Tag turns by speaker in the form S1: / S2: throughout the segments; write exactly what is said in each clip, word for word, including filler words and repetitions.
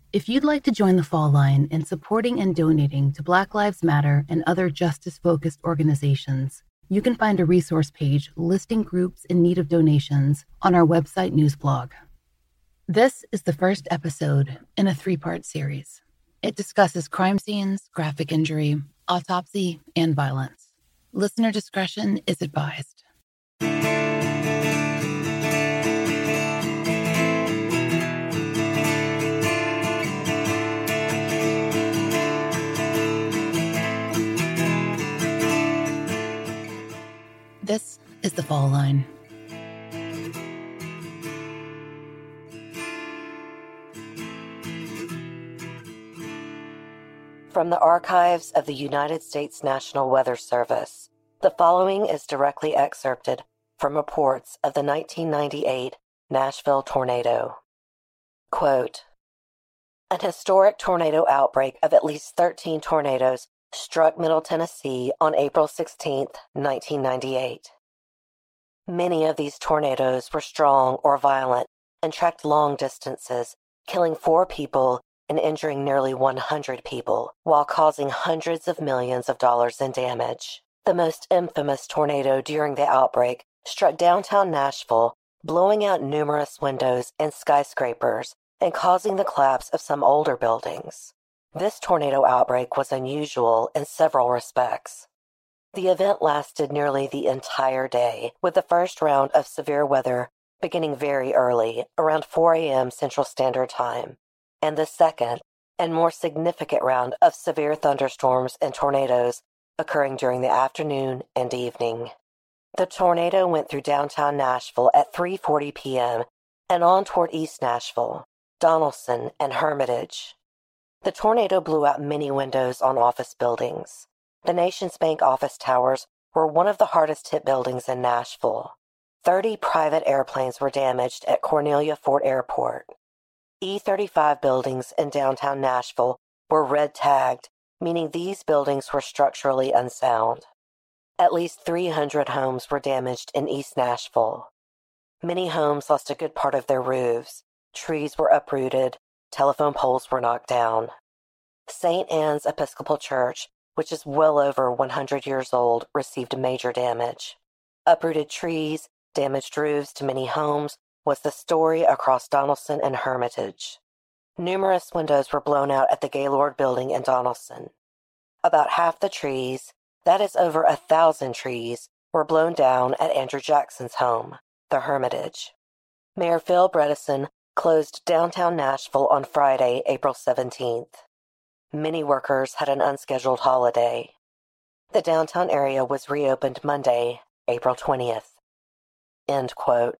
S1: If you'd like to join the Fall Line in supporting and donating to Black Lives Matter and other justice-focused organizations, you can find a resource page listing groups in need of donations on our website news blog. This is the first episode in a three-part series. It discusses crime scenes, graphic injury, autopsy, and violence. Listener discretion is advised. This is The Fall Line.
S2: From the archives of the United States National Weather Service, the following is directly excerpted from reports of the nineteen ninety-eight Nashville tornado. Quote, an historic tornado outbreak of at least thirteen tornadoes struck Middle Tennessee on April sixteenth, nineteen ninety-eight. Many of these tornadoes were strong or violent and tracked long distances, killing four people and injuring nearly one hundred people, while causing hundreds of millions of dollars in damage. The most infamous tornado during the outbreak struck downtown Nashville, blowing out numerous windows and skyscrapers and causing the collapse of some older buildings. This tornado outbreak was unusual in several respects. The event lasted nearly the entire day, with the first round of severe weather beginning very early, around four a.m. Central Standard Time, and the second and more significant round of severe thunderstorms and tornadoes occurring during the afternoon and evening. The tornado went through downtown Nashville at three forty p.m. and on toward East Nashville, Donelson, and Hermitage. The tornado blew out many windows on office buildings. The Nations Bank office towers were one of the hardest hit buildings in Nashville. Thirty private airplanes were damaged at Cornelia Ford Airport. E thirty-five buildings in downtown Nashville were red tagged, meaning these buildings were structurally unsound. At least three hundred homes were damaged in East Nashville. Many homes lost a good part of their roofs. Trees were uprooted. Telephone poles were knocked down. Saint Anne's Episcopal Church, which is well over one hundred years old, received major damage. Uprooted trees, damaged roofs to many homes was the story across Donelson and Hermitage. Numerous windows were blown out at the Gaylord Building in Donelson. About half the trees, that is over a thousand trees, were blown down at Andrew Jackson's home, the Hermitage. Mayor Phil Bredesen closed downtown Nashville on Friday, April seventeenth. Many workers had an unscheduled holiday. The downtown area was reopened Monday, April twentieth. End quote.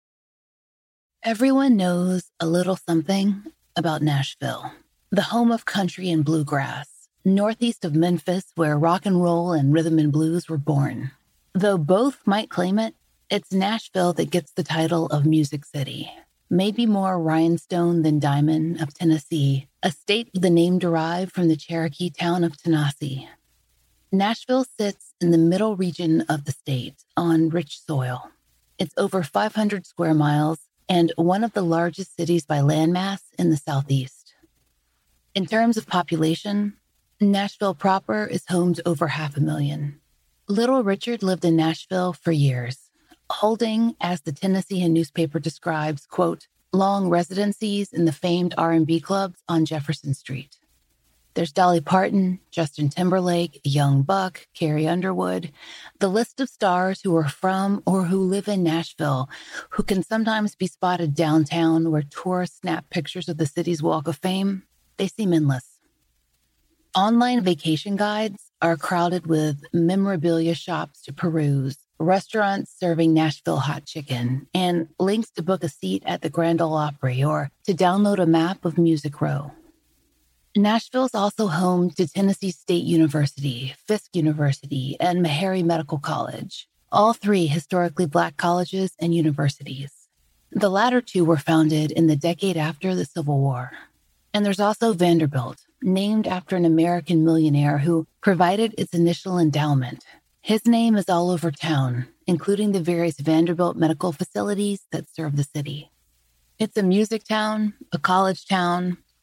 S1: Everyone knows a little something about Nashville, the home of country and bluegrass, northeast of Memphis, where rock and roll and rhythm and blues were born. Though both might claim it, it's Nashville that gets the title of Music City. Maybe more rhinestone than diamond of Tennessee, a state with a name derived from the Cherokee town of Tanasi. Nashville sits in the middle region of the state on rich soil. It's over five hundred square miles and one of the largest cities by landmass in the Southeast. In terms of population, Nashville proper is home to over half a million. Little Richard lived in Nashville for years, holding, as the Tennessean newspaper describes, quote, long residencies in the famed R and B clubs on Jefferson Street. There's Dolly Parton, Justin Timberlake, Young Buck, Carrie Underwood, the list of stars who are from or who live in Nashville, who can sometimes be spotted downtown where tourists snap pictures of the city's Walk of Fame. They seem endless. Online vacation guides are crowded with memorabilia shops to peruse, restaurants serving Nashville hot chicken, and links to book a seat at the Grand Ole Opry or to download a map of Music Row. Nashville is also home to Tennessee State University, Fisk University, and Meharry Medical College, all three historically Black colleges and universities. The latter two were founded in the decade after the Civil War. And there's also Vanderbilt, named after an American millionaire who provided its initial endowment. His name is all over town, including the various Vanderbilt medical facilities that serve the city. It's a music town, a college town,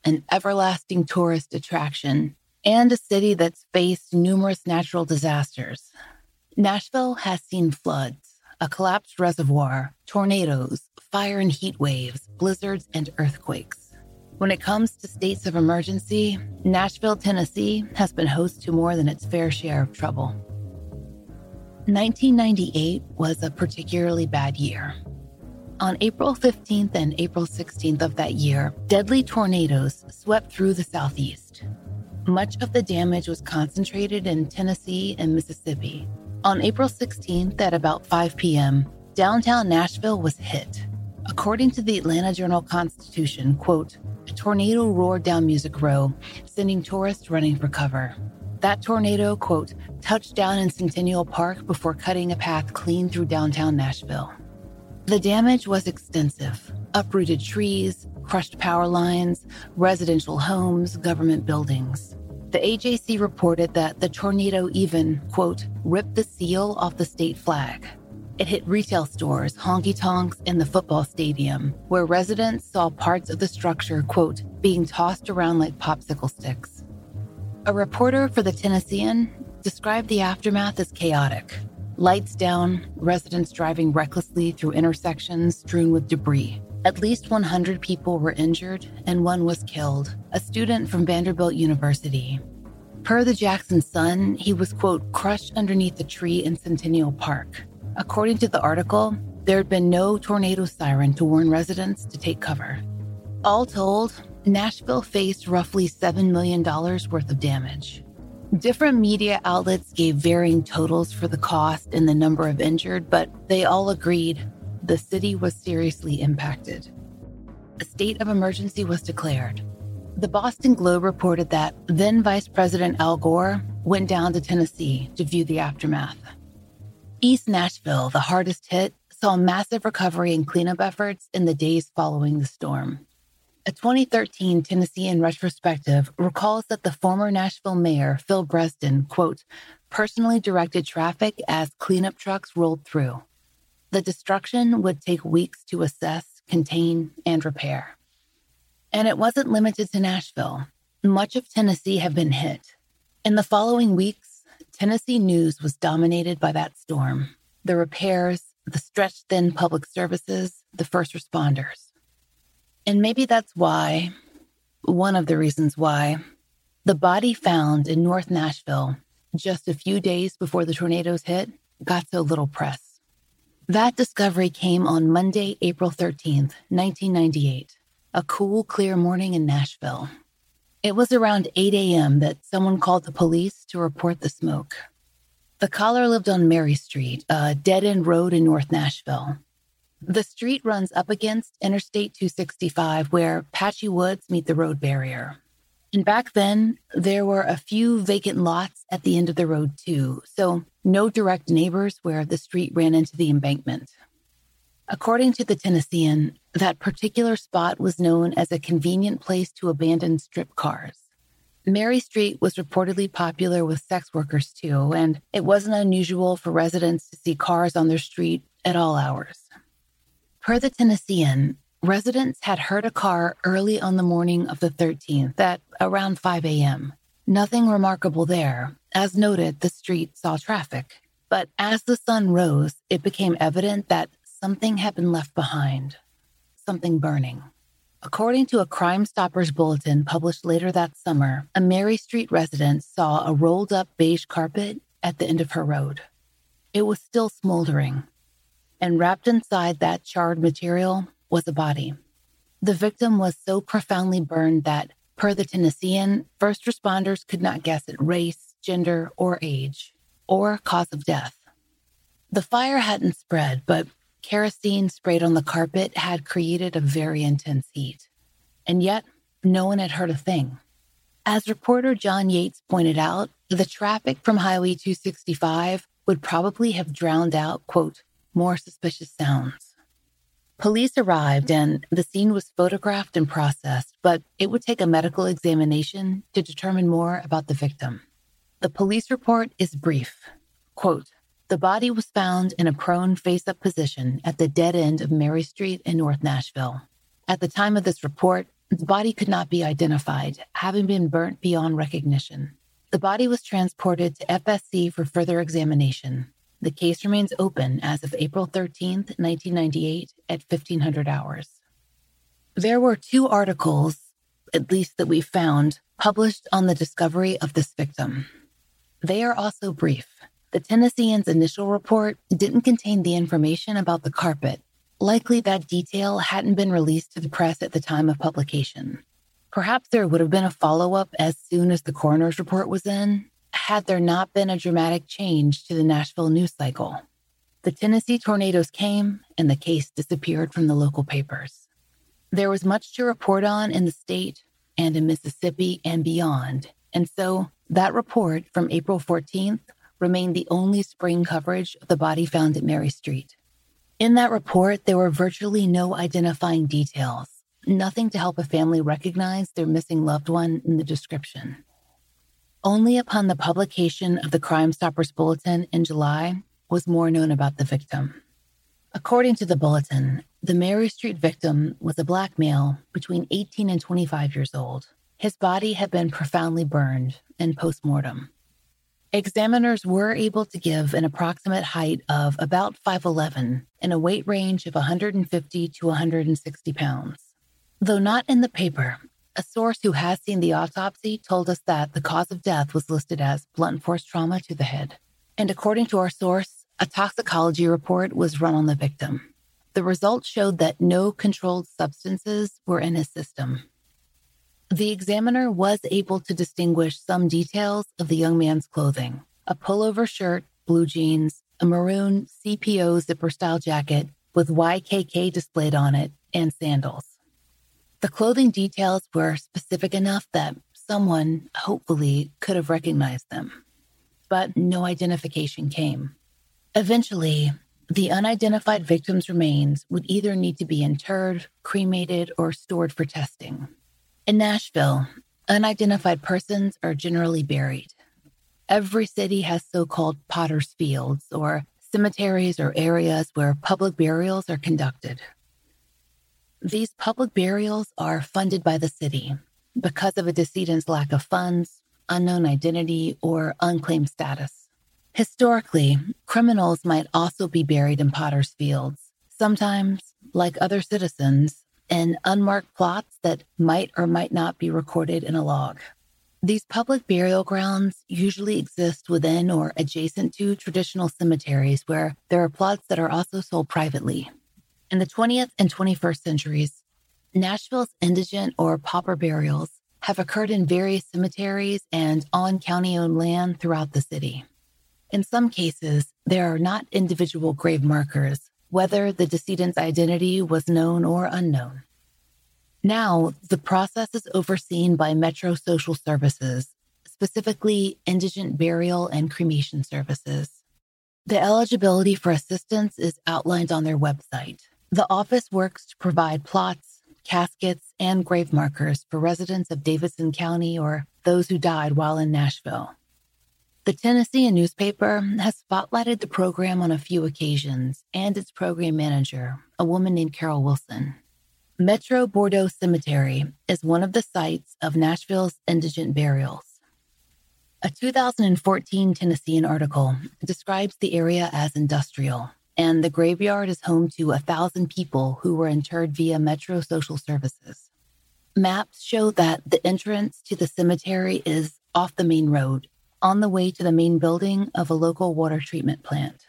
S1: an everlasting tourist attraction, and a city that's faced numerous natural disasters. Nashville has seen floods, a collapsed reservoir, tornadoes, fire and heat waves, blizzards, and earthquakes. When it comes to states of emergency, Nashville, Tennessee has been host to more than its fair share of trouble. nineteen ninety-eight was a particularly bad year. On April fifteenth and April sixteenth of that year, deadly tornadoes swept through the Southeast. Much of the damage was concentrated in Tennessee and Mississippi. On April sixteenth at about five p.m., downtown Nashville was hit. According to the Atlanta Journal-Constitution, quote, a tornado roared down Music Row, sending tourists running for cover. That tornado, quote, touched down in Centennial Park before cutting a path clean through downtown Nashville. The damage was extensive. Uprooted trees, crushed power lines, residential homes, government buildings. The A J C reported that the tornado even, quote, ripped the seal off the state flag. It hit retail stores, honky-tonks, and the football stadium, where residents saw parts of the structure, quote, being tossed around like popsicle sticks. A reporter for the Tennessean described the aftermath as chaotic. Lights down, residents driving recklessly through intersections strewn with debris. At least one hundred people were injured, and one was killed, a student from Vanderbilt University. Per the Jackson Sun, he was, quote, crushed underneath a tree in Centennial Park. According to the article, there had been no tornado siren to warn residents to take cover. All told, Nashville faced roughly seven million dollars worth of damage. Different media outlets gave varying totals for the cost and the number of injured, but they all agreed the city was seriously impacted. A state of emergency was declared. The Boston Globe reported that then Vice President Al Gore went down to Tennessee to view the aftermath. East Nashville, the hardest hit, saw massive recovery and cleanup efforts in the days following the storm. A twenty thirteen Tennessean retrospective recalls that the former Nashville mayor, Phil Bresden, quote, personally directed traffic as cleanup trucks rolled through. The destruction would take weeks to assess, contain, and repair. And it wasn't limited to Nashville. Much of Tennessee had been hit. In the following weeks, Tennessee news was dominated by that storm. The repairs, the stretched thin public services, the first responders. And maybe that's why, one of the reasons why, the body found in North Nashville just a few days before the tornadoes hit got so little press. That discovery came on Monday, April thirteenth, nineteen ninety-eight, a cool, clear morning in Nashville. It was around eight a.m. that someone called the police to report the smoke. The caller lived on Mary Street, a dead-end road in North Nashville. The street runs up against Interstate two sixty-five, where patchy woods meet the road barrier. And back then, there were a few vacant lots at the end of the road, too, so no direct neighbors where the street ran into the embankment. According to the Tennessean, that particular spot was known as a convenient place to abandon strip cars. Mary Street was reportedly popular with sex workers, too, and it wasn't unusual for residents to see cars on their street at all hours. Per the Tennessean, residents had heard a car early on the morning of the thirteenth at around five a.m. Nothing remarkable there. As noted, the street saw traffic. But as the sun rose, it became evident that something had been left behind. Something burning. According to a Crime Stoppers bulletin published later that summer, a Mary Street resident saw a rolled-up beige carpet at the end of her road. It was still smoldering, and wrapped inside that charred material was a body. The victim was so profoundly burned that, per the Tennessean, first responders could not guess at race, gender, or age, or cause of death. The fire hadn't spread, but kerosene sprayed on the carpet had created a very intense heat. And yet, no one had heard a thing. As reporter John Yates pointed out, the traffic from Highway two sixty-five would probably have drowned out, quote, more suspicious sounds. Police arrived and the scene was photographed and processed, but it would take a medical examination to determine more about the victim. The police report is brief. Quote, the body was found in a prone face-up position at the dead end of Mary Street in North Nashville. At the time of this report, The body could not be identified, having been burnt beyond recognition. The body was transported to F S C for further examination. The case remains open as of April thirteenth, nineteen ninety-eight at fifteen hundred hours. There were two articles, at least that we found, published on the discovery of this victim. They are also brief. The Tennessean's initial report didn't contain the information about the carpet. Likely that detail hadn't been released to the press at the time of publication. Perhaps there would have been a follow-up as soon as the coroner's report was in, had there not been a dramatic change to the Nashville news cycle. The Tennessee tornadoes came, and the case disappeared from the local papers. There was much to report on in the state and in Mississippi and beyond, and so that report from April fourteenth remained the only spring coverage of the body found at Mary Street. In that report, there were virtually no identifying details, nothing to help a family recognize their missing loved one in the description. Only upon the publication of the Crime Stoppers Bulletin in July was more known about the victim. According to the bulletin, the Mary Street victim was a black male between eighteen and twenty-five years old. His body had been profoundly burned and post-mortem. Examiners were able to give an approximate height of about five eleven and a weight range of one hundred fifty to one hundred sixty pounds. Though not in the paper, a source who has seen the autopsy told us that the cause of death was listed as blunt force trauma to the head. And according to our source, a toxicology report was run on the victim. The results showed that no controlled substances were in his system. The examiner was able to distinguish some details of the young man's clothing: a pullover shirt, blue jeans, a maroon C P O zipper-style jacket with Y K K displayed on it, and sandals. The clothing details were specific enough that someone, hopefully, could have recognized them. But no identification came. Eventually, the unidentified victim's remains would either need to be interred, cremated, or stored for testing. In Nashville, unidentified persons are generally buried. Every city has so-called potter's fields, or cemeteries or areas where public burials are conducted. These public burials are funded by the city because of a decedent's lack of funds, unknown identity, or unclaimed status. Historically, criminals might also be buried in potter's fields, sometimes, like other citizens, in unmarked plots that might or might not be recorded in a log. These public burial grounds usually exist within or adjacent to traditional cemeteries where there are plots that are also sold privately. In the twentieth and twenty-first centuries, Nashville's indigent or pauper burials have occurred in various cemeteries and on county-owned land throughout the city. In some cases, there are not individual grave markers, whether the decedent's identity was known or unknown. Now, the process is overseen by Metro Social Services, specifically indigent burial and cremation services. The eligibility for assistance is outlined on their website. The office works to provide plots, caskets, and grave markers for residents of Davidson County or those who died while in Nashville. The Tennessean newspaper has spotlighted the program on a few occasions, and its program manager, a woman named Carol Wilson. Metro Bordeaux Cemetery is one of the sites of Nashville's indigent burials. A two thousand fourteen Tennessean article describes the area as industrial, and the graveyard is home to a thousand people who were interred via Metro Social Services. Maps show that the entrance to the cemetery is off the main road, on the way to the main building of a local water treatment plant.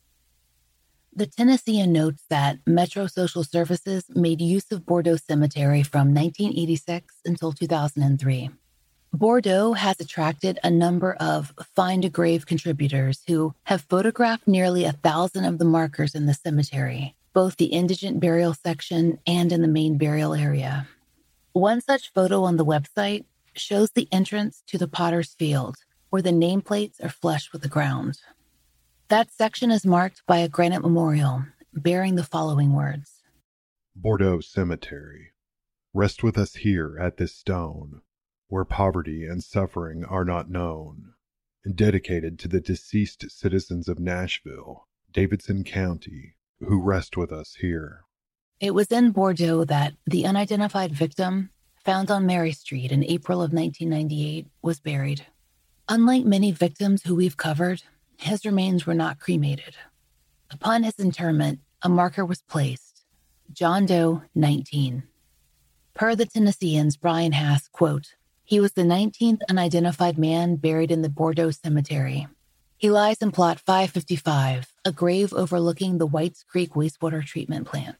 S1: The Tennessean notes that Metro Social Services made use of Bordeaux Cemetery from nineteen eighty-six until two thousand three. Bordeaux has attracted a number of Find a Grave contributors who have photographed nearly a thousand of the markers in the cemetery, both the indigent burial section and in the main burial area. One such photo on the website shows the entrance to the Potter's Field, where the nameplates are flush with the ground. That section is marked by a granite memorial bearing the following words:
S3: Bordeaux Cemetery. Rest with us here at this stone, where poverty and suffering are not known, and dedicated to the deceased citizens of Nashville, Davidson County, who rest with us here.
S1: It was in Bordeaux that the unidentified victim found on Mary Street in April of nineteen ninety-eight, was buried. Unlike many victims who we've covered, his remains were not cremated. Upon his interment, a marker was placed, John Doe nineteen. Per the Tennessean's Brian Hass, quote, "He was the nineteenth unidentified man buried in the Bordeaux Cemetery. He lies in plot five fifty-five, a grave overlooking the Whites Creek wastewater treatment plant."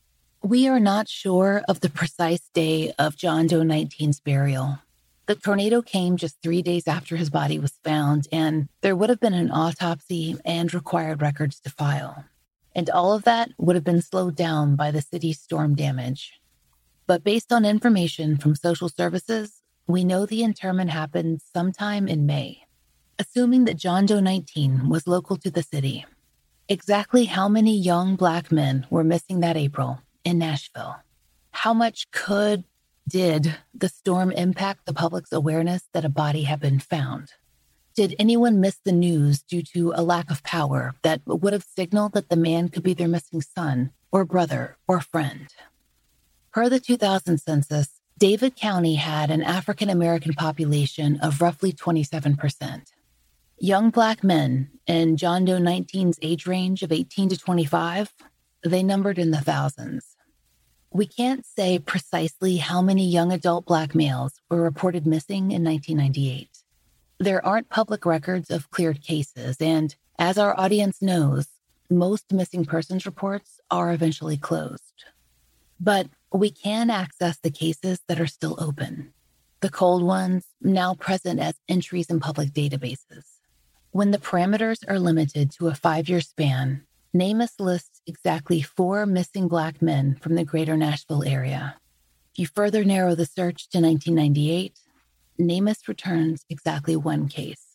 S1: We are not sure of the precise day of John Doe nineteen's burial. The tornado came just three days after his body was found, and there would have been an autopsy and required records to file. And all of that would have been slowed down by the city's storm damage. But based on information from social services, we know the interment happened sometime in May. Assuming that John Doe nineteen was local to the city, exactly how many young Black men were missing that April in Nashville? How much could, did the storm impact the public's awareness that a body had been found? Did anyone miss the news due to a lack of power that would have signaled that the man could be their missing son or brother or friend? Per the two thousand census, David County had an African American population of roughly twenty-seven percent. Young Black men in John Doe nineteen's age range of eighteen to twenty-five, they numbered in the thousands. We can't say precisely how many young adult Black males were reported missing in nineteen ninety-eight. There aren't public records of cleared cases, and as our audience knows, most missing persons reports are eventually closed. But we can access the cases that are still open, the cold ones now present as entries in public databases. When the parameters are limited to a five-year span, NamUs lists exactly four missing Black men from the greater Nashville area. If you further narrow the search to nineteen ninety-eight, NamUs returns exactly one case.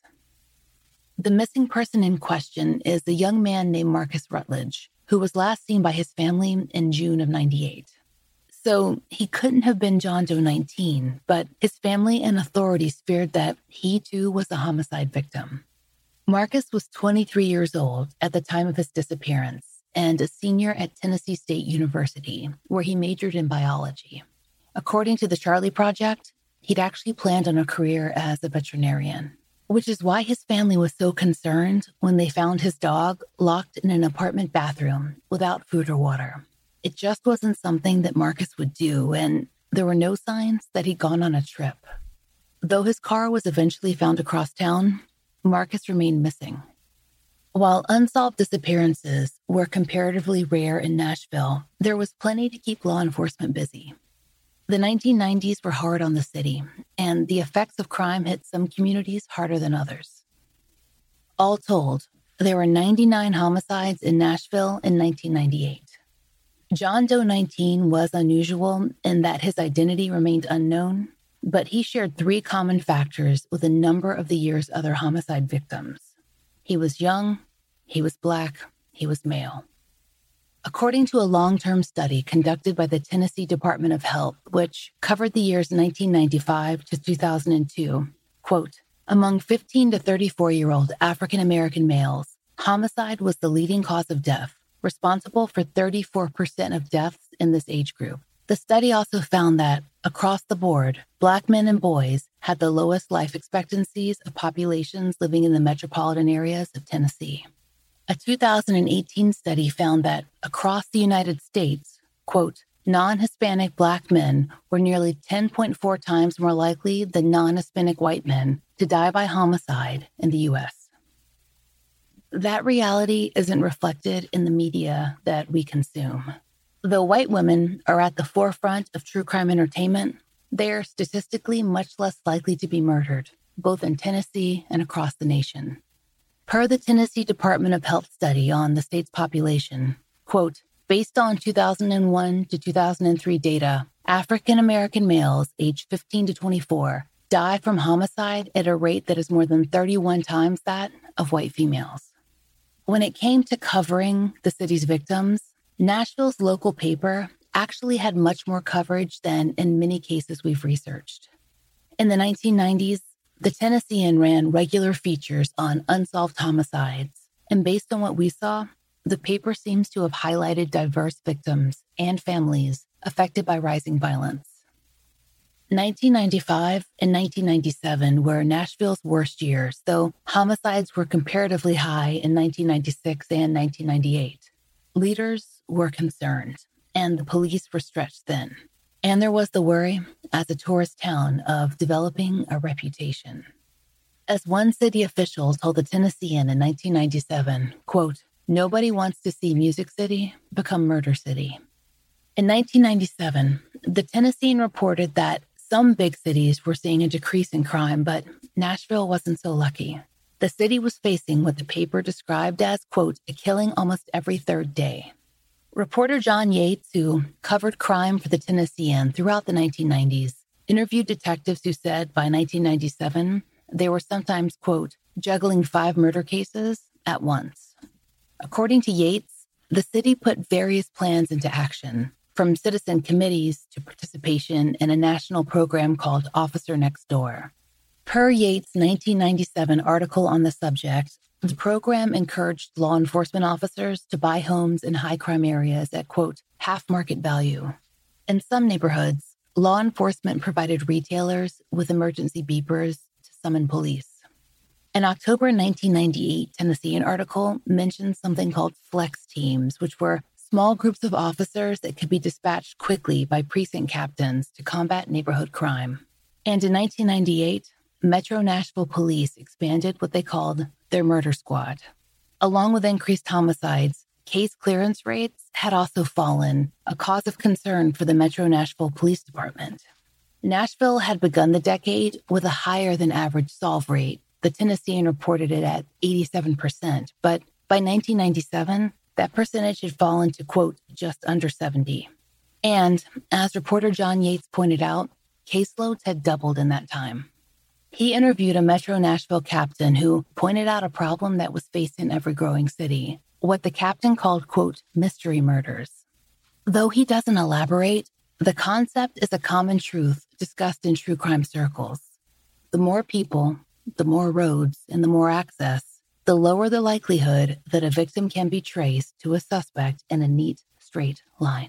S1: The missing person in question is a young man named Marcus Rutledge, who was last seen by his family in June of ninety-eight. So he couldn't have been John Doe nineteen, but his family and authorities feared that he too was a homicide victim. Marcus was twenty-three years old at the time of his disappearance and a senior at Tennessee State University, where he majored in biology. According to the Charlie Project, he'd actually planned on a career as a veterinarian, which is why his family was so concerned when they found his dog locked in an apartment bathroom without food or water. It just wasn't something that Marcus would do, and there were no signs that he'd gone on a trip. Though his car was eventually found across town, Marcus remained missing. While unsolved disappearances were comparatively rare in Nashville, there was plenty to keep law enforcement busy. The nineteen nineties were hard on the city, and the effects of crime hit some communities harder than others. All told, there were ninety-nine homicides in Nashville in nineteen ninety-eight. John Doe nineteen was unusual in that his identity remained unknown, but he shared three common factors with a number of the year's other homicide victims. He was young, he was Black, he was male. According to a long-term study conducted by the Tennessee Department of Health, which covered the years nineteen ninety-five to two thousand two, quote, among fifteen to thirty-four-year-old African-American males, homicide was the leading cause of death, responsible for thirty-four percent of deaths in this age group. The study also found that, across the board, Black men and boys had the lowest life expectancies of populations living in the metropolitan areas of Tennessee. A two thousand eighteen study found that, across the United States, quote, non-Hispanic Black men were nearly ten point four times more likely than non-Hispanic white men to die by homicide in the U S. That reality isn't reflected in the media that we consume. Though white women are at the forefront of true crime entertainment, they are statistically much less likely to be murdered, both in Tennessee and across the nation. Per the Tennessee Department of Health study on the state's population, quote, based on two thousand one to two thousand three data, African American males aged fifteen to twenty-four die from homicide at a rate that is more than thirty-one times that of white females. When it came to covering the city's victims, Nashville's local paper actually had much more coverage than in many cases we've researched. In the nineteen nineties, the Tennessean ran regular features on unsolved homicides, and based on what we saw, the paper seems to have highlighted diverse victims and families affected by rising violence. nineteen ninety-five and nineteen ninety-seven were Nashville's worst years, though homicides were comparatively high in nineteen ninety-six and nineteen ninety-eight. Leaders were concerned, and the police were stretched thin. And there was the worry, as a tourist town, of developing a reputation. As one city official told the Tennessean in nineteen ninety-seven, quote, "Nobody wants to see Music City become Murder City." In nineteen ninety-seven, the Tennessean reported that some big cities were seeing a decrease in crime, but Nashville wasn't so lucky. The city was facing what the paper described as, quote, "a killing almost every third day." Reporter John Yates, who covered crime for the Tennessean throughout the nineteen nineties, interviewed detectives who said by nineteen ninety-seven, they were sometimes, quote, "juggling five murder cases at once." According to Yates, the city put various plans into action, from citizen committees to participation in a national program called Officer Next Door. Per Yates' nineteen ninety-seven article on the subject, the program encouraged law enforcement officers to buy homes in high-crime areas at, quote, "half market value." In some neighborhoods, law enforcement provided retailers with emergency beepers to summon police. An October nineteen ninety-eight Tennessean article mentioned something called flex teams, which were small groups of officers that could be dispatched quickly by precinct captains to combat neighborhood crime. And in nineteen ninety-eight, Metro Nashville Police expanded what they called their murder squad. Along with increased homicides, case clearance rates had also fallen, a cause of concern for the Metro Nashville Police Department. Nashville had begun the decade with a higher than average solve rate. The Tennessean reported it at eighty-seven percent, but by nineteen ninety-seven, that percentage had fallen to, quote, just under seventy. And as reporter John Yates pointed out, caseloads had doubled in that time. He interviewed a Metro Nashville captain who pointed out a problem that was facing every growing city, what the captain called, quote, mystery murders. Though he doesn't elaborate, the concept is a common truth discussed in true crime circles. The more people, the more roads, and the more access, the lower the likelihood that a victim can be traced to a suspect in a neat, straight line.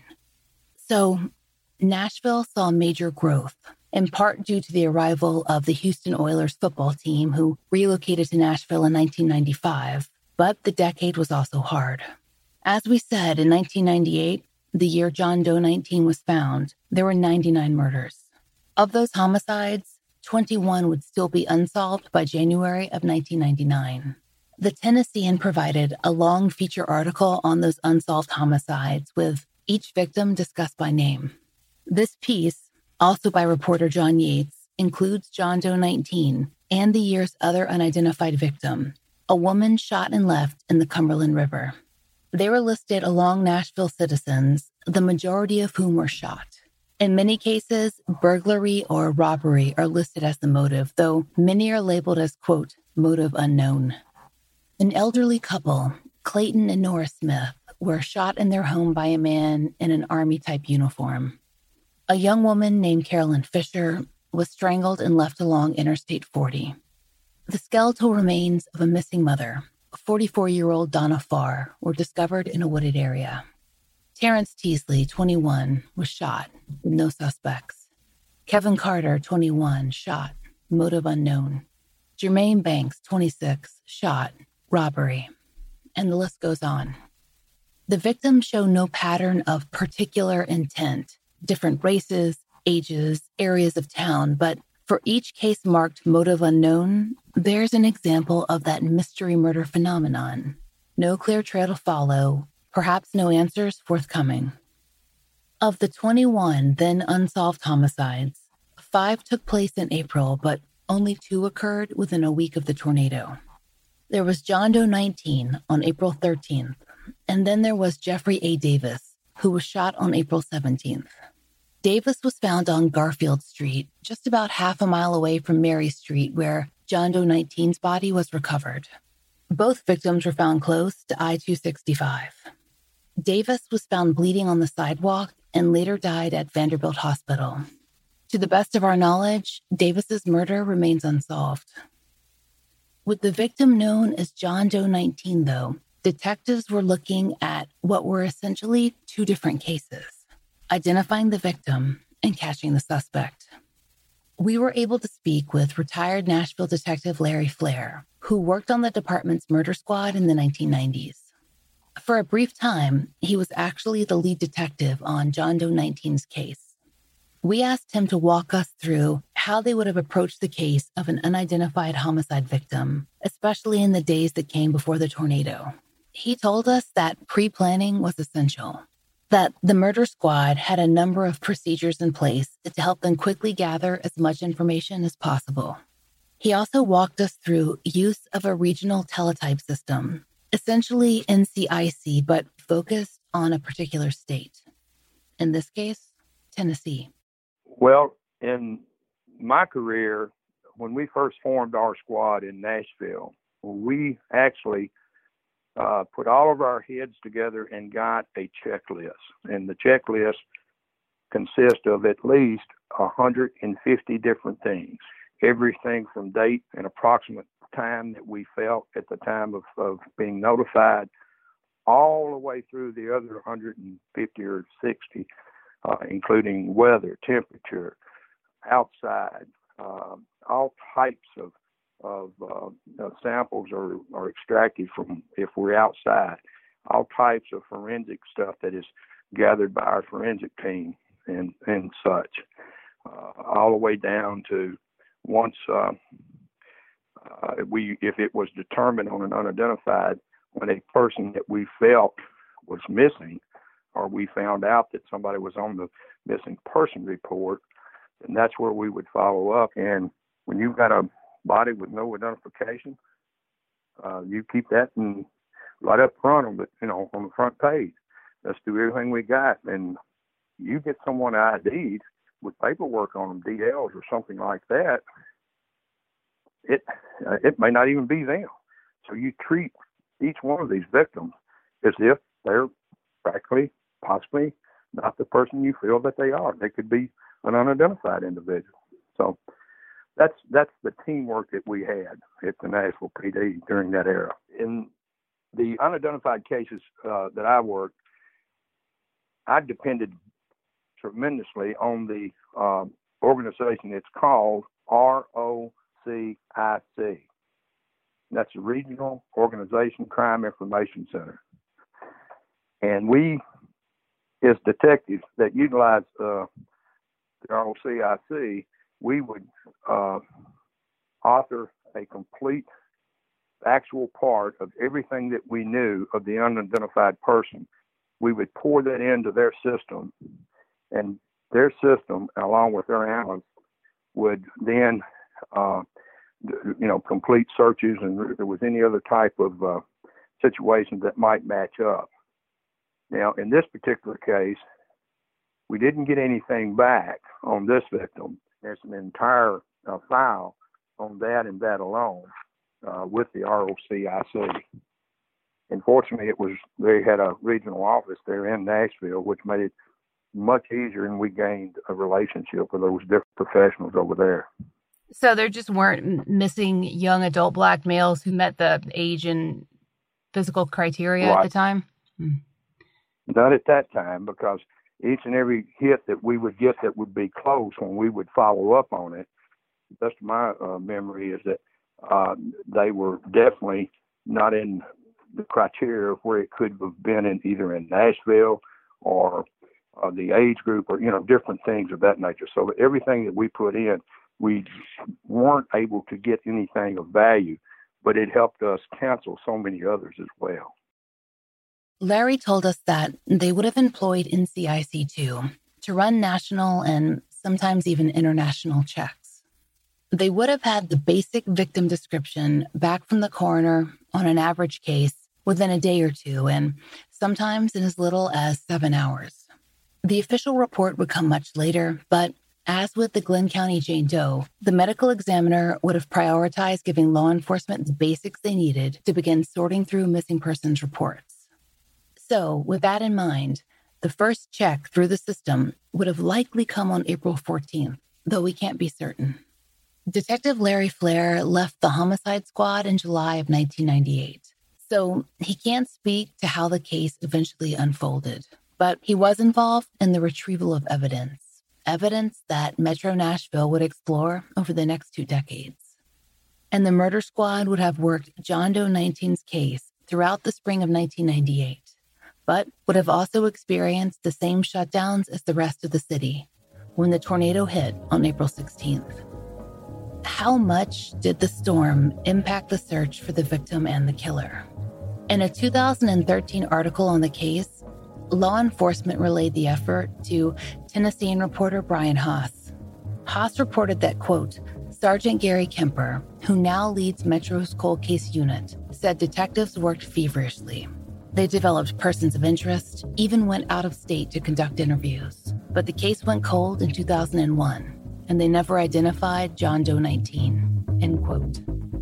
S1: So, Nashville saw major growth, in part due to the arrival of the Houston Oilers football team, who relocated to Nashville in nineteen ninety-five, but the decade was also hard. As we said, in nineteen ninety-eight, the year John Doe nineteen was found, there were ninety-nine murders. Of those homicides, twenty-one would still be unsolved by January of nineteen ninety-nine. The Tennessean provided a long feature article on those unsolved homicides, with each victim discussed by name. This piece, also by reporter John Yates, includes John Doe nineteen and the year's other unidentified victim, a woman shot and left in the Cumberland River. They were listed along Nashville citizens, the majority of whom were shot. In many cases, burglary or robbery are listed as the motive, though many are labeled as, quote, motive unknown. An elderly couple, Clayton and Nora Smith, were shot in their home by a man in an Army-type uniform. A young woman named Carolyn Fisher was strangled and left along Interstate forty. The skeletal remains of a missing mother, forty-four-year-old Donna Farr, were discovered in a wooded area. Terrence Teasley, twenty-one, was shot, with no suspects. Kevin Carter, twenty-one, shot, motive unknown. Jermaine Banks, twenty-six, shot, robbery. And the list goes on. The victims show no pattern of particular intent, different races, ages, areas of town, but for each case marked motive unknown, there's an example of that mystery murder phenomenon. No clear trail to follow, perhaps no answers forthcoming. Of the twenty-one then unsolved homicides, five took place in April, but only two occurred within a week of the tornado. There was John Doe nineteen on April thirteenth, and then there was Jeffrey A. Davis, who was shot on April seventeenth. Davis was found on Garfield Street, just about half a mile away from Mary Street, where John Doe nineteen's body was recovered. Both victims were found close to I two sixty-five. Davis was found bleeding on the sidewalk and later died at Vanderbilt Hospital. To the best of our knowledge, Davis's murder remains unsolved. With the victim known as John Doe nineteen, though, detectives were looking at what were essentially two different cases: identifying the victim and catching the suspect. We were able to speak with retired Nashville detective Larry Flair, who worked on the department's murder squad in the nineteen nineties. For a brief time, he was actually the lead detective on John Doe nineteen's case. We asked him to walk us through how they would have approached the case of an unidentified homicide victim, especially in the days that came before the tornado. He told us that pre-planning was essential, that the murder squad had a number of procedures in place to help them quickly gather as much information as possible. He also walked us through use of a regional teletype system, essentially N C I C, but focused on a particular state. In this case, Tennessee.
S4: Well, in my career, when we first formed our squad in Nashville, we actually uh, put all of our heads together and got a checklist. And the checklist consists of at least one hundred fifty different things. Everything from date and approximate time that we felt at the time of, of being notified, all the way through the other one hundred fifty or sixty, uh, including weather, temperature, outside, uh, all types of, of uh, samples are, are extracted from if we're outside, all types of forensic stuff that is gathered by our forensic team and, and such, uh, all the way down to once uh, uh, we, if it was determined on an unidentified, when a person that we felt was missing, or we found out that somebody was on the missing person report, and that's where we would follow up. And when you've got a body with no identification, uh, you keep that in, right up front on the, you know, on the front page. Let's do everything we got. And you get someone I D'd with paperwork on them, D Ls or something like that, it uh, it may not even be them. So you treat each one of these victims as if they're practically, possibly not the person you feel that they are. They could be an unidentified individual. So that's that's the teamwork that we had at the Nashville P D during that era. In the unidentified cases uh, that I worked, I depended tremendously on the uh, organization. It's called R O C I C. That's the Regional Organization Crime Information Center. And we, as detectives that utilize uh, the R O C I C, we would uh, author a complete actual part of everything that we knew of the unidentified person. We would pour that into their system, and their system, along with their analysts, would then, uh, you know, complete searches, and if there was any other type of uh, situation that might match up. Now, in this particular case, we didn't get anything back on this victim. There's an entire uh, file on that and that alone uh, with the R O C I C. Unfortunately, it was they had a regional office there in Nashville, which made it much easier, and we gained a relationship with those different professionals over there.
S5: So there just weren't missing young adult black males who met the age and physical criteria right at the time? Hmm.
S4: Not at that time, because each and every hit that we would get that would be close when we would follow up on it, best of my uh, memory is that uh, they were definitely not in the criteria of where it could have been in either in Nashville or uh, the age group, or, you know, different things of that nature. So everything that we put in, we weren't able to get anything of value, but it helped us cancel so many others as well.
S1: Larry told us that they would have employed N C I C too to run national and sometimes even international checks. They would have had the basic victim description back from the coroner on an average case within a day or two, and sometimes in as little as seven hours. The official report would come much later, but as with the Glenn County Jane Doe, the medical examiner would have prioritized giving law enforcement the basics they needed to begin sorting through missing persons reports. So, with that in mind, the first check through the system would have likely come on April fourteenth, though we can't be certain. Detective Larry Flair left the homicide squad in July of nineteen ninety-eight, so he can't speak to how the case eventually unfolded, but he was involved in the retrieval of evidence, evidence that Metro Nashville would explore over the next two decades. And the murder squad would have worked John Doe nineteen's case throughout the spring of nineteen ninety-eight, but would have also experienced the same shutdowns as the rest of the city when the tornado hit on April sixteenth. How much did the storm impact the search for the victim and the killer? In a two thousand thirteen article on the case, law enforcement relayed the effort to Tennessean reporter Brian Haas. Haas reported that, quote, Sergeant Gary Kemper, who now leads Metro's cold case unit, said detectives worked feverishly. They developed persons of interest, even went out of state to conduct interviews. But the case went cold in two thousand one, and they never identified John Doe nineteen, end quote.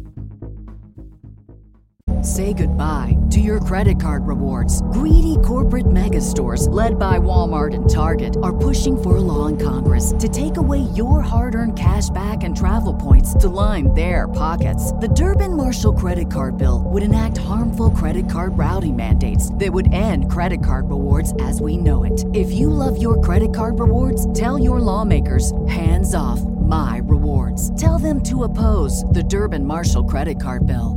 S6: Say goodbye to your credit card rewards. Greedy corporate mega stores, led by Walmart and Target, are pushing for a law in Congress to take away your hard-earned cash back and travel points to line their pockets. The Durbin-Marshall credit card bill would enact harmful credit card routing mandates that would end credit card rewards as we know it. If you love your credit card rewards, tell your lawmakers, hands off my rewards. Tell them to oppose the Durbin-Marshall credit card bill.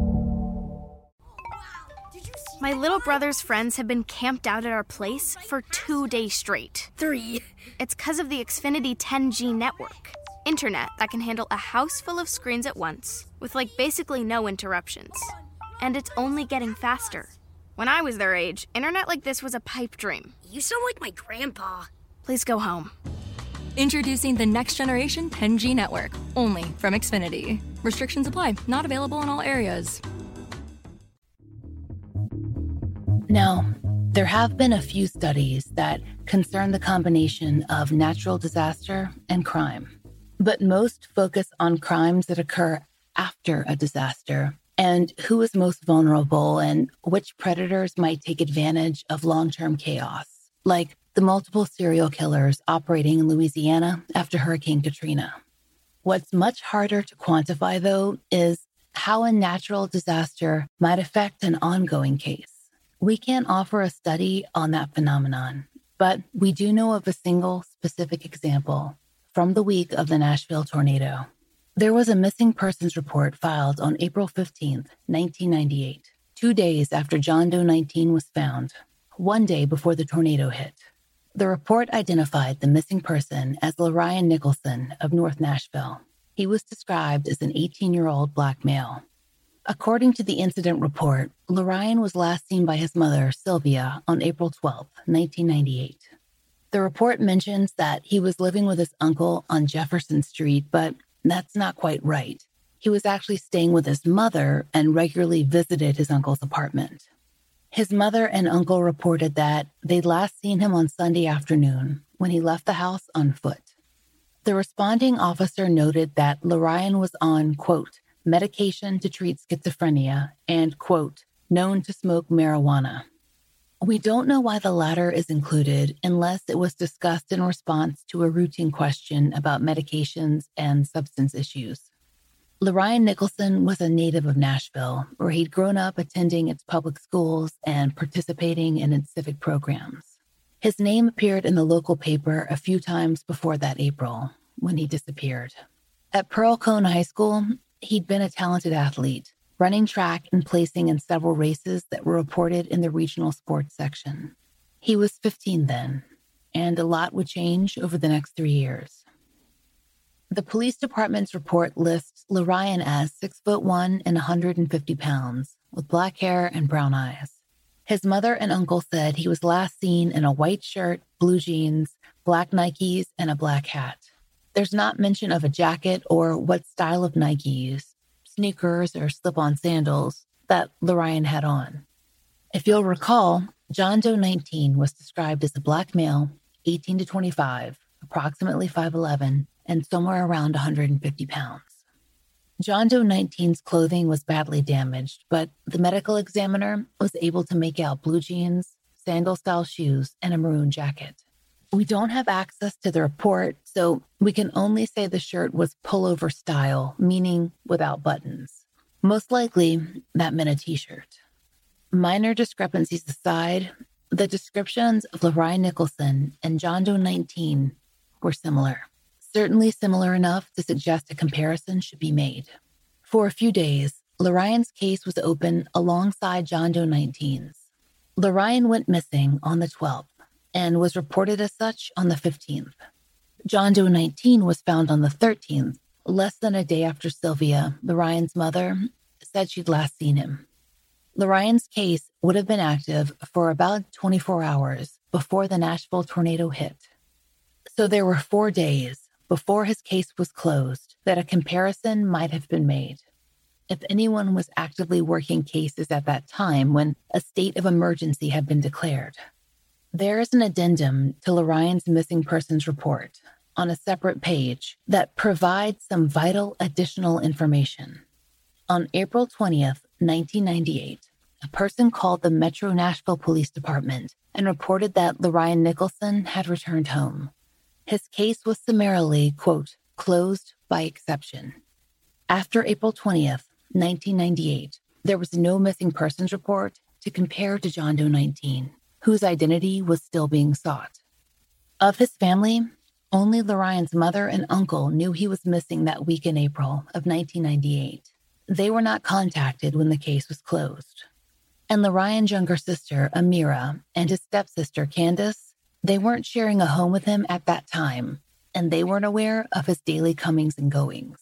S7: My little brother's friends have been camped out at our place for two days straight.
S8: Three.
S7: It's because of the Xfinity ten G network. Internet that can handle a house full of screens at once, with like basically no interruptions. And it's only getting faster. When I was their age, internet like this was a pipe dream.
S8: You sound like my grandpa.
S7: Please go home.
S9: Introducing the next generation ten G network, only from Xfinity. Restrictions apply, not available in all areas.
S1: Now, there have been a few studies that concern the combination of natural disaster and crime, but most focus on crimes that occur after a disaster and who is most vulnerable and which predators might take advantage of long-term chaos, like the multiple serial killers operating in Louisiana after Hurricane Katrina. What's much harder to quantify, though, is how a natural disaster might affect an ongoing case. We can't offer a study on that phenomenon, but we do know of a single specific example from the week of the Nashville tornado. There was a missing persons report filed on April fifteenth, nineteen ninety-eight, two days after John Doe nineteen was found, one day before the tornado hit. The report identified the missing person as LaRyan Nicholson of North Nashville. He was described as an eighteen-year-old black male. According to the incident report, LaRyan was last seen by his mother, Sylvia, on April twelfth, nineteen ninety-eight. The report mentions that he was living with his uncle on Jefferson Street, but that's not quite right. He was actually staying with his mother and regularly visited his uncle's apartment. His mother and uncle reported that they'd last seen him on Sunday afternoon when he left the house on foot. The responding officer noted that LaRyan was on, quote, medication to treat schizophrenia and, quote, known to smoke marijuana. We don't know why the latter is included unless it was discussed in response to a routine question about medications and substance issues. LaRyan Nicholson was a native of Nashville, where he'd grown up attending its public schools and participating in its civic programs. His name appeared in the local paper a few times before that April, when he disappeared. At Pearl Cone High School, he'd been a talented athlete, running track and placing in several races that were reported in the regional sports section. He was fifteen then, and a lot would change over the next three years. The police department's report lists LaRyan as six foot one and one hundred fifty pounds, with black hair and brown eyes. His mother and uncle said he was last seen in a white shirt, blue jeans, black Nikes, and a black hat. There's not mention of a jacket or what style of Nikes, sneakers or slip-on sandals, that LaRyan had on. If you'll recall, John Doe nineteen was described as a black male, eighteen to twenty-five, approximately five eleven, and somewhere around one hundred fifty pounds. John Doe nineteen's clothing was badly damaged, but the medical examiner was able to make out blue jeans, sandal-style shoes, and a maroon jacket. We don't have access to the report, so we can only say the shirt was pullover style, meaning without buttons. Most likely, that meant a t-shirt. Minor discrepancies aside, the descriptions of LaRyan Nicholson and John Doe nineteen were similar, certainly similar enough to suggest a comparison should be made. For a few days, Lorion's case was open alongside John Doe nineteen's. Lorion went missing on the twelfth and was reported as such on the fifteenth. John Doe nineteen was found on the thirteenth, less than a day after Sylvia, Lorion's mother, said she'd last seen him. Lorion's case would have been active for about twenty-four hours before the Nashville tornado hit. So there were four days before his case was closed that a comparison might have been made. If anyone was actively working cases at that time when a state of emergency had been declared. There is an addendum to Lorion's missing persons report on a separate page that provides some vital additional information. On April twentieth, nineteen ninety-eight, a person called the Metro Nashville Police Department and reported that Lorion Nicholson had returned home. His case was summarily, quote, closed by exception. After April twentieth, nineteen ninety-eight, there was no missing persons report to compare to John Doe nineteen, whose identity was still being sought. Of his family, only Lorion's mother and uncle knew he was missing that week in April of nineteen ninety-eight. They were not contacted when the case was closed. And Lorion's younger sister, Amira, and his stepsister, Candace, they weren't sharing a home with him at that time, and they weren't aware of his daily comings and goings.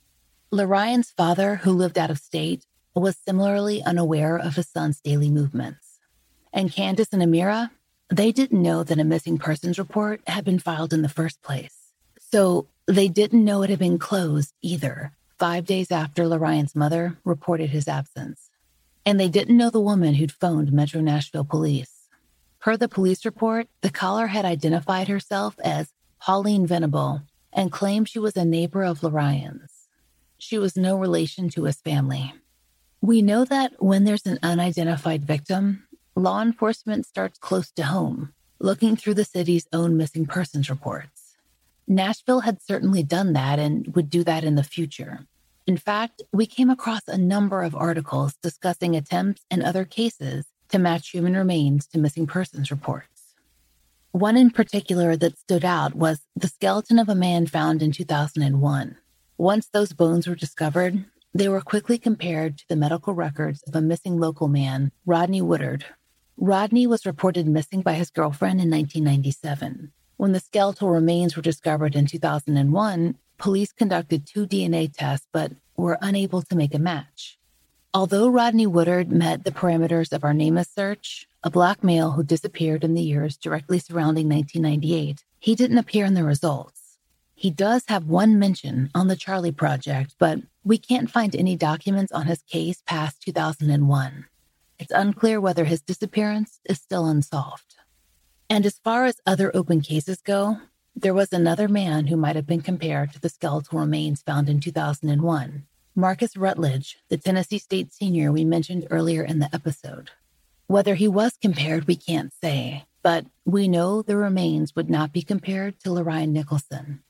S1: Lorion's father, who lived out of state, was similarly unaware of his son's daily movements. And Candace and Amira, they didn't know that a missing persons report had been filed in the first place. So they didn't know it had been closed either, five days after Lorion's mother reported his absence. And they didn't know the woman who'd phoned Metro Nashville Police. Per the police report, the caller had identified herself as Pauline Venable and claimed she was a neighbor of Lorion's. She was no relation to his family. We know that when there's an unidentified victim, law enforcement starts close to home, looking through the city's own missing persons reports. Nashville had certainly done that and would do that in the future. In fact, we came across a number of articles discussing attempts in other cases to match human remains to missing persons reports. One in particular that stood out was the skeleton of a man found in two thousand one. Once those bones were discovered, they were quickly compared to the medical records of a missing local man, Rodney Woodard. Rodney was reported missing by his girlfriend in nineteen ninety-seven. When the skeletal remains were discovered in two thousand one, police conducted two D N A tests but were unable to make a match. Although Rodney Woodard met the parameters of our NamUs search, a black male who disappeared in the years directly surrounding nineteen ninety-eight, he didn't appear in the results. He does have one mention on the Charlie Project, but we can't find any documents on his case past two thousand one. It's unclear whether his disappearance is still unsolved. And as far as other open cases go, there was another man who might have been compared to the skeletal remains found in two thousand one, Marcus Rutledge, the Tennessee State senior we mentioned earlier in the episode. Whether he was compared, we can't say, but we know the remains would not be compared to Lorion Nicholson.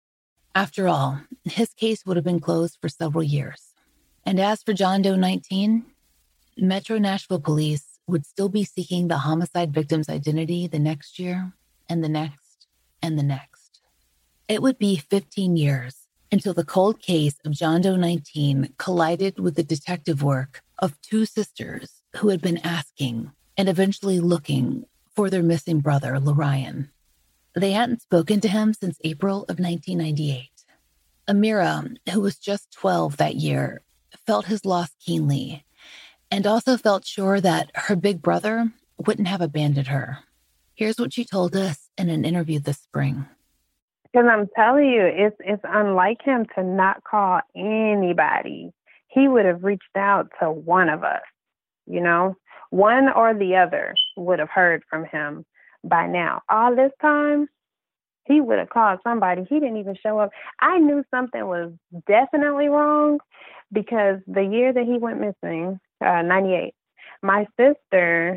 S1: After all, his case would have been closed for several years. And as for John Doe nineteen, Metro Nashville Police would still be seeking the homicide victim's identity the next year, and the next, and the next. It would be fifteen years until the cold case of John Doe nineteen collided with the detective work of two sisters who had been asking and eventually looking for their missing brother, Lorion. They hadn't spoken to him since April of nineteen ninety-eight. Amira, who was just twelve that year, felt his loss keenly and also felt sure that her big brother wouldn't have abandoned her. Here's what she told us in an interview this spring.
S10: Because I'm telling you, it's it's unlike him to not call anybody. He would have reached out to one of us, you know, one or the other would have heard from him by now. All this time, he would have called somebody. He didn't even show up. I knew something was definitely wrong because the year that he went missing, uh, ninety-eight, my sister,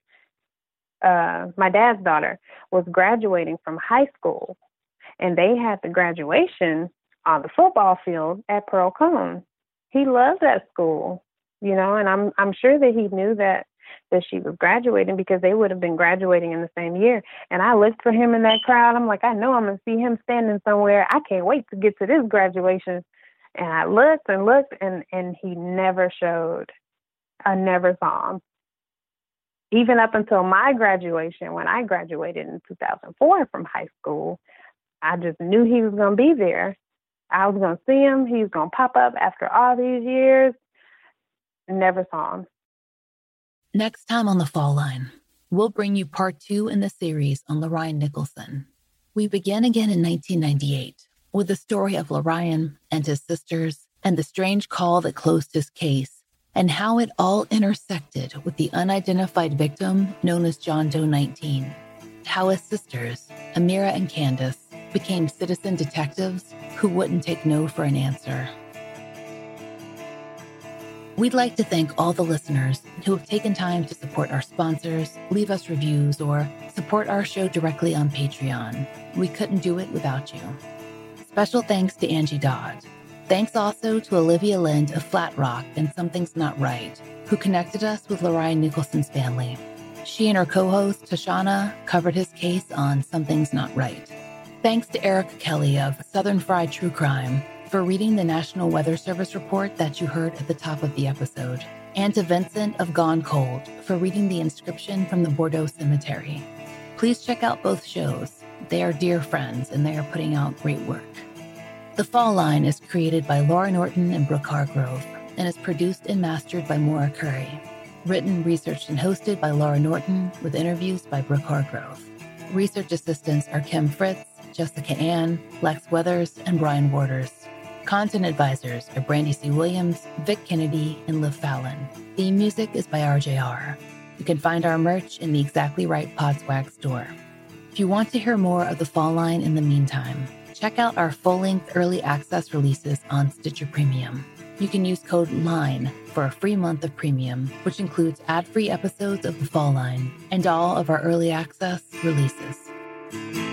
S10: uh, my dad's daughter, was graduating from high school, and they had the graduation on the football field at Pearl Cone. He loved that school, you know, and I'm I'm sure that he knew that that she was graduating because they would have been graduating in the same year. And I looked for him in that crowd. I'm like, I know I'm going to see him standing somewhere. I can't wait to get to this graduation. And I looked and looked, and, and he never showed. I never saw him. Even up until my graduation, when I graduated in two thousand four from high school, I just knew he was going to be there. I was going to see him. He was going to pop up after all these years. Never saw him.
S1: Next time on The Fall Line, we'll bring you part two in the series on La'Ryan Nicholson. We begin again in nineteen ninety-eight with the story of La'Ryan and his sisters and the strange call that closed his case, and how it all intersected with the unidentified victim known as John Doe nineteen. How his sisters, Amira and Candace, became citizen detectives who wouldn't take no for an answer. We'd like to thank all the listeners who have taken time to support our sponsors, leave us reviews, or support our show directly on Patreon. We couldn't do it without you. Special thanks to Angie Dodd. Thanks also to Olivia Lind of Flat Rock and Something's Not Right, who connected us with La'Ryan Nicholson's family. She and her co-host, Tashana, covered his case on Something's Not Right. Thanks to Erica Kelly of Southern Fried True Crime for reading the National Weather Service report that you heard at the top of the episode. And to Vincent of Gone Cold for reading the inscription from the Bordeaux Cemetery. Please check out both shows. They are dear friends and they are putting out great work. The Fall Line is created by Laura Norton and Brooke Hargrove and is produced and mastered by Maura Curry. Written, researched, and hosted by Laura Norton with interviews by Brooke Hargrove. Research assistants are Kim Fritz, Jessica Ann, Lex Weathers, and Brian Waters. Content advisors are Brandy C. Williams, Vic Kennedy, and Liv Fallon. Theme music is by R J R. You can find our merch in the Exactly Right Podswag store. If you want to hear more of The Fall Line in the meantime, check out our full-length early access releases on Stitcher Premium. You can use code LINE for a free month of premium, which includes ad-free episodes of The Fall Line and all of our early access releases.